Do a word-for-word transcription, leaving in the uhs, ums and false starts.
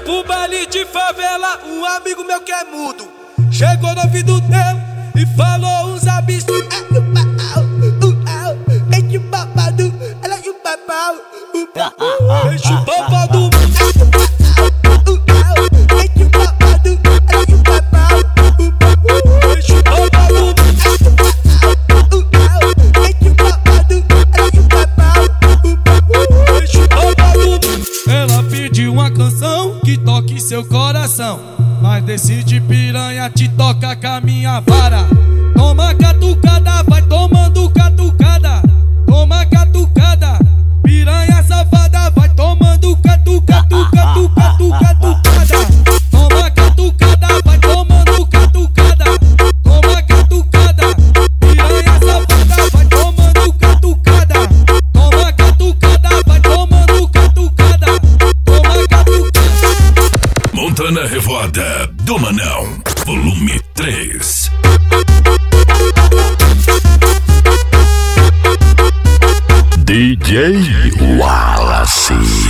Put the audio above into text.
pro baile de favela, um amigo meu que é mudo chegou no ouvido dele e falou uns absurdos. Enche o babado, ela e o babau, enche o babado. Enche o babado, ela e o babau, enche o babado. Enche o babado, ela e o babau, enche o babado. Ela pediu uma canção que toque seu coração, mas decide piranha te toca com a minha vara. Toma catucada, vai tomando catucada. Toma catucada, piranha safada, vai tomando catucada, catu, catu, catucada. Toma catucada, vai tomando catucada. Toma catucada, piranha safada, vai tomando catucada. Toma catucada, vai tomando catucada. Toma catucada. Montana Revoada do Manão, volume três. D J Wallace.